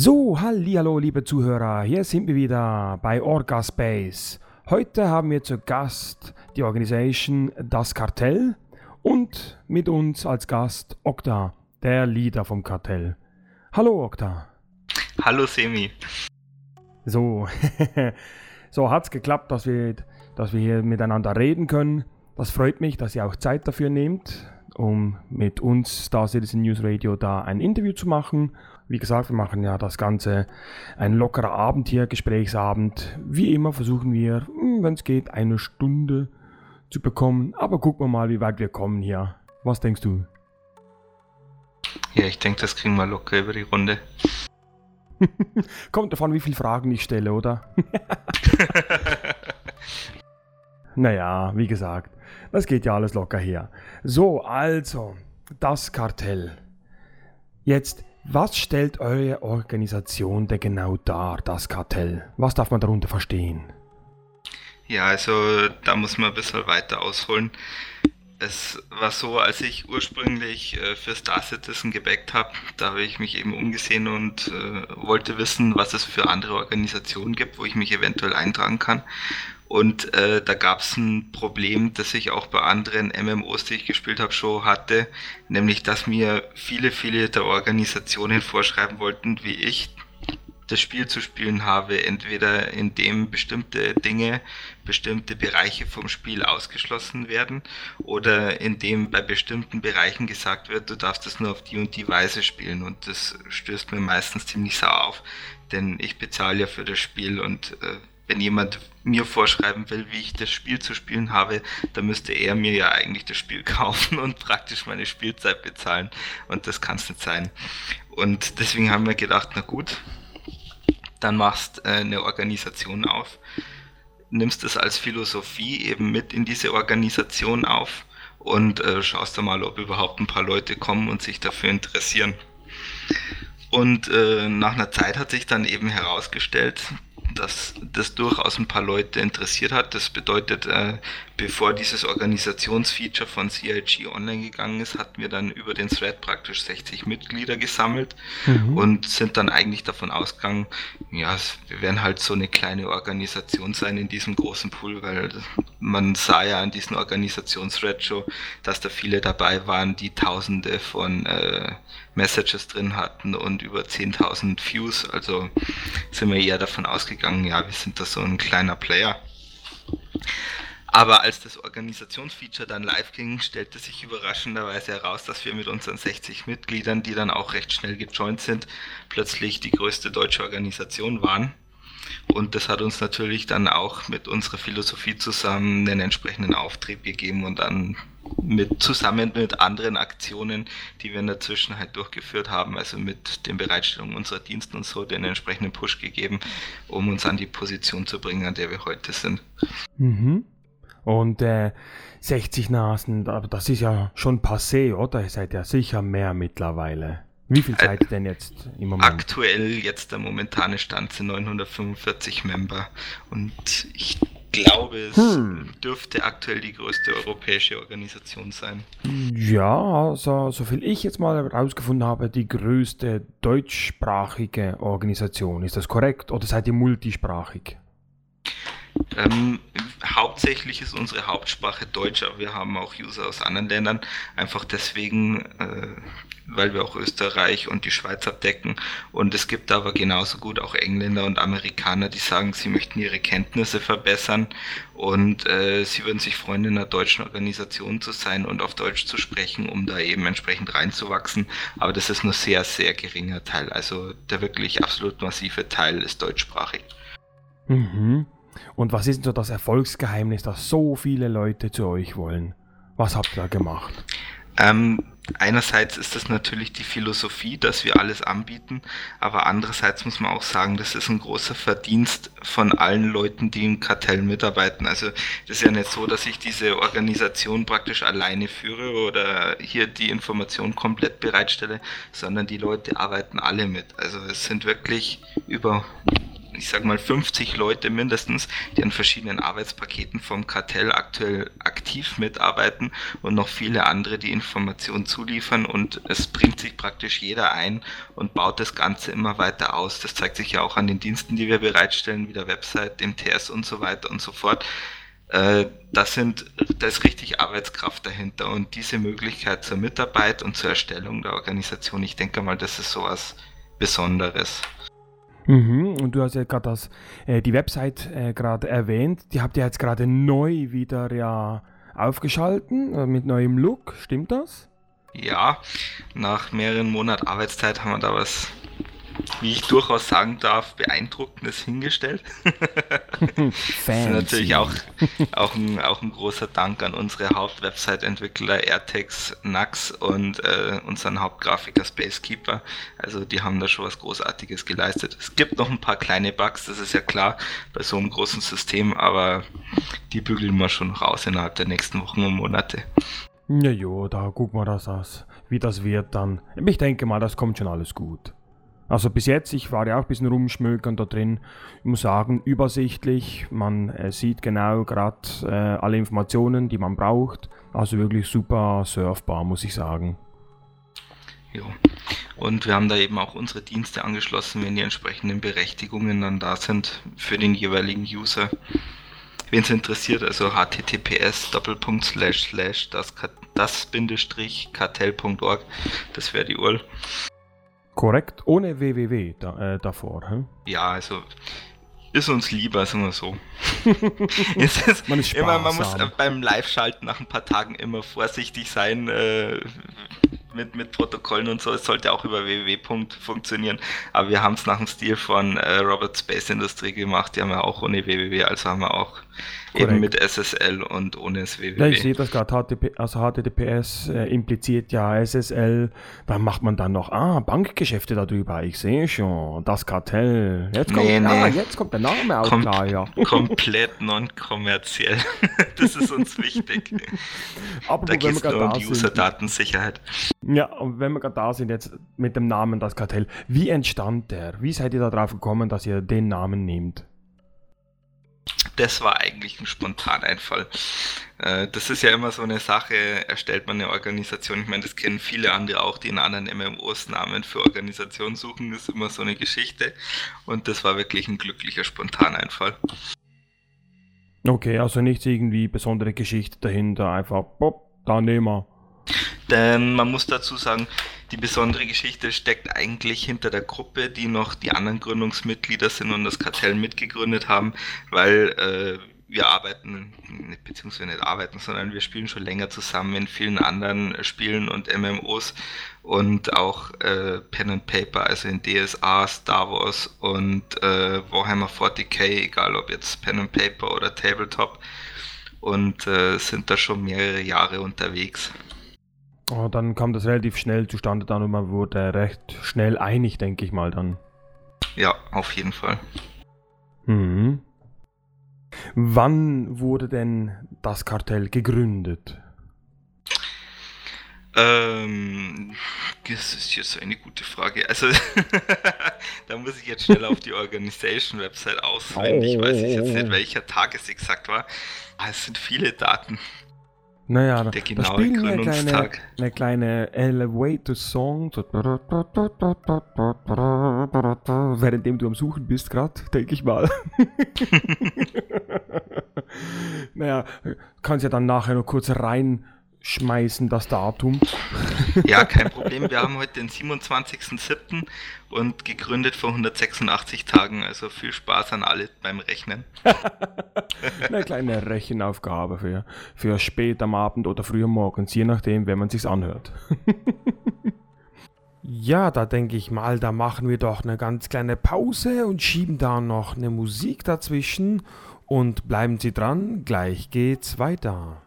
So, hallihallo liebe Zuhörer, hier sind wir wieder bei Orgaspace. Heute haben wir zu Gast die Organisation Das Kartell und mit uns als Gast Okta, der Leader vom Kartell. Hallo Okta. Hallo Semi. So, so hat's geklappt, dass wir hier miteinander reden können. Das freut mich, dass ihr auch Zeit dafür nehmt, um mit uns Star Citizen News Radio da ein Interview zu machen. Wie gesagt, wir machen ja das Ganze ein lockerer Abend hier, Gesprächsabend. Wie immer versuchen wir, wenn es geht, eine Stunde zu bekommen. Aber gucken wir mal, wie weit wir kommen hier. Was denkst du? Ja, ich denke, das kriegen wir locker über die Runde. Kommt davon, wie viele Fragen ich stelle, oder? Naja, wie gesagt, das geht ja alles locker hier. So, also, das Kartell. Jetzt, was stellt eure Organisation denn genau dar, das Kartell? Was darf man darunter verstehen? Ja, also da muss man ein bisschen weiter ausholen. Es war so, als ich ursprünglich für Star Citizen gebackt habe, da habe ich mich eben umgesehen und wollte wissen, was es für andere Organisationen gibt, wo ich mich eventuell eintragen kann. Und da gab es ein Problem, das ich auch bei anderen MMOs, die ich gespielt habe, schon hatte, nämlich dass mir viele der Organisationen vorschreiben wollten, wie ich das Spiel zu spielen habe, entweder indem bestimmte Dinge, bestimmte Bereiche vom Spiel ausgeschlossen werden oder indem bei bestimmten Bereichen gesagt wird, du darfst es nur auf die und die Weise spielen, und das stößt mir meistens ziemlich sauer auf, denn ich bezahle ja für das Spiel, und wenn jemand mir vorschreiben will, wie ich das Spiel zu spielen habe, dann müsste er mir ja eigentlich das Spiel kaufen und praktisch meine Spielzeit bezahlen, und das kann es nicht sein. Und deswegen haben wir gedacht, na gut, dann machst eine Organisation auf, nimmst es als Philosophie eben mit in diese Organisation auf und schaust dann mal, ob überhaupt ein paar Leute kommen und sich dafür interessieren. Und nach einer Zeit hat sich dann eben herausgestellt, dass das durchaus ein paar Leute interessiert hat. Das bedeutet, bevor dieses Organisationsfeature von CIG online gegangen ist, hatten wir dann über den Thread praktisch 60 Mitglieder gesammelt und sind dann eigentlich davon ausgegangen, ja, wir werden halt so eine kleine Organisation sein in diesem großen Pool, weil man sah ja an diesen Organisationsthread schon, dass da viele dabei waren, die Tausende von Messages drin hatten und über 10.000 Views, also sind wir eher davon ausgegangen, ja, wir sind da so ein kleiner Player. Aber als das Organisationsfeature dann live ging, stellte sich überraschenderweise heraus, dass wir mit unseren 60 Mitgliedern, die dann auch recht schnell gejoint sind, plötzlich die größte deutsche Organisation waren. Und das hat uns natürlich dann auch mit unserer Philosophie zusammen einen entsprechenden Auftrieb gegeben und dann zusammen mit anderen Aktionen, die wir in der Zwischenzeit durchgeführt haben, also mit den Bereitstellungen unserer Dienste und so, den entsprechenden Push gegeben, um uns an die Position zu bringen, an der wir heute sind. Mhm. Und 60 Nasen, das ist ja schon passé, oder? Ihr seid ja sicher mehr mittlerweile. Wie viel seid ihr denn jetzt im Moment? Aktuell, jetzt der momentane Stand, sind 945 Member, und ich glaube, es dürfte aktuell die größte europäische Organisation sein. Ja, also soviel ich jetzt mal herausgefunden habe, die größte deutschsprachige Organisation. Ist das korrekt, oder seid ihr multisprachig? Hauptsächlich ist unsere Hauptsprache Deutsch, aber wir haben auch User aus anderen Ländern, einfach deswegen, weil wir auch Österreich und die Schweiz abdecken, und es gibt aber genauso gut auch Engländer und Amerikaner, die sagen, sie möchten ihre Kenntnisse verbessern und sie würden sich freuen, in einer deutschen Organisation zu sein und auf Deutsch zu sprechen, um da eben entsprechend reinzuwachsen, aber das ist nur sehr, sehr geringer Teil, also der wirklich absolut massive Teil ist deutschsprachig. Mhm. Und was ist denn so das Erfolgsgeheimnis, dass so viele Leute zu euch wollen? Was habt ihr da gemacht? Einerseits ist das natürlich die Philosophie, dass wir alles anbieten, aber andererseits muss man auch sagen, das ist ein großer Verdienst von allen Leuten, die im Kartell mitarbeiten. Also das ist ja nicht so, dass ich diese Organisation praktisch alleine führe oder hier die Information komplett bereitstelle, sondern die Leute arbeiten alle mit. Also es sind wirklich über ich sag mal 50 Leute mindestens, die an verschiedenen Arbeitspaketen vom Kartell aktuell aktiv mitarbeiten und noch viele andere, die Informationen zuliefern, und es bringt sich praktisch jeder ein und baut das Ganze immer weiter aus. Das zeigt sich ja auch an den Diensten, die wir bereitstellen, wie der Website, dem TS und so weiter und so fort. Da ist richtig Arbeitskraft dahinter, und diese Möglichkeit zur Mitarbeit und zur Erstellung der Organisation, ich denke mal, das ist sowas Besonderes. Und du hast ja gerade die Website gerade erwähnt. Die habt ihr jetzt gerade neu wieder aufgeschalten, mit neuem Look. Stimmt das? Ja, nach mehreren Monaten Arbeitszeit haben wir da was, wie ich durchaus sagen darf, Beeindruckendes hingestellt. Das ist natürlich auch ein großer Dank an unsere Hauptwebsite-Entwickler Airtex, Nax und unseren Hauptgrafiker Spacekeeper. Also die haben da schon was Großartiges geleistet. Es gibt noch ein paar kleine Bugs, das ist ja klar bei so einem großen System, aber die bügeln wir schon raus innerhalb der nächsten Wochen und Monate. Ja, jo, da gucken wir wie das wird dann. Ich denke mal, das kommt schon alles gut. Also bis jetzt, ich war ja auch ein bisschen rumschmökern da drin. Ich muss sagen, übersichtlich. Man sieht genau gerade alle Informationen, die man braucht. Also wirklich super surfbar, muss ich sagen. Jo. Und wir haben da eben auch unsere Dienste angeschlossen, wenn die entsprechenden Berechtigungen dann da sind für den jeweiligen User. Wen es interessiert, also https:// das wäre die URL. Korrekt, ohne www davor. Hm? Ja, also ist uns lieber, sagen wir so. Man muss beim Live-Schalten nach ein paar Tagen immer vorsichtig sein mit Protokollen und so. Es sollte auch über www. funktionieren, aber wir haben es nach dem Stil von Robert Space Industry gemacht. Die haben ja auch ohne www, also haben wir auch eben mit SSL und ohne das www. Ja, ich sehe das gerade, HTTPS impliziert ja SSL, dann macht man dann noch Bankgeschäfte darüber, ich sehe schon, das Kartell. Jetzt kommt der Name auch klar, ja. Komplett non-kommerziell, das ist uns wichtig. Aber da geht es nur um die User-Datensicherheit. Ja, und wenn wir gerade da sind jetzt mit dem Namen das Kartell, wie entstand der? Wie seid ihr da drauf gekommen, dass ihr den Namen nehmt? Das war eigentlich ein Spontaneinfall. Das ist ja immer so eine Sache, erstellt man eine Organisation, ich meine, das kennen viele andere auch, die in anderen MMOs Namen für Organisationen suchen, das ist immer so eine Geschichte, und das war wirklich ein glücklicher Spontaneinfall. Okay, also nichts irgendwie besondere Geschichte dahinter, einfach da nehmen wir. Denn man muss dazu sagen, die besondere Geschichte steckt eigentlich hinter der Gruppe, die noch die anderen Gründungsmitglieder sind und das Kartell mitgegründet haben, weil wir arbeiten, beziehungsweise nicht arbeiten, sondern wir spielen schon länger zusammen in vielen anderen Spielen und MMOs und auch Pen and Paper, also in DSA, Star Wars und Warhammer 40k, egal ob jetzt Pen and Paper oder Tabletop, und sind da schon mehrere Jahre unterwegs. Oh, dann kam das relativ schnell zustande dann und man wurde recht schnell einig, denke ich mal dann. Ja, auf jeden Fall. Wann wurde denn das Kartell gegründet? Das ist jetzt eine gute Frage. Also, da muss ich jetzt schnell auf die Organisation-Website auswendig. Weiß ich jetzt nicht, welcher Tag es exakt war. Aber es sind viele Daten. Naja, der genaue Gründungstag. Eine kleine Elevator-Song, währenddem du am Suchen bist gerade, denke ich mal. Naja, kannst ja dann nachher noch kurz reinschmeißen, das Datum. Ja, kein Problem. Wir haben heute den 27.07. und gegründet vor 186 Tagen. Also viel Spaß an alle beim Rechnen. Eine kleine Rechenaufgabe für spät am Abend oder früh am Morgen, je nachdem, wenn man sich's anhört. Ja, da denke ich mal, da machen wir doch eine ganz kleine Pause und schieben da noch eine Musik dazwischen und bleiben Sie dran, gleich geht's weiter.